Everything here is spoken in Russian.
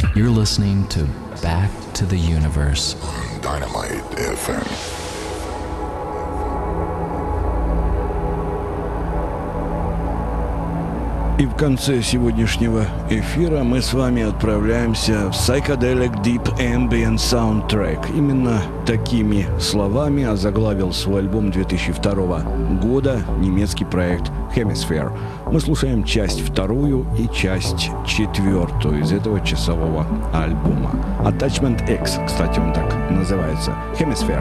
You're listening to Back to the Universe. Dynamite FM. И в конце сегодняшнего эфира мы с вами отправляемся в Psychedelic Deep Ambient Soundtrack. Именно такими словами озаглавил свой альбом 2002 года немецкий проект Hemisphere. Мы слушаем часть вторую и часть четвертую из этого часового альбома. Attachment X, кстати, он так называется. Hemisphere.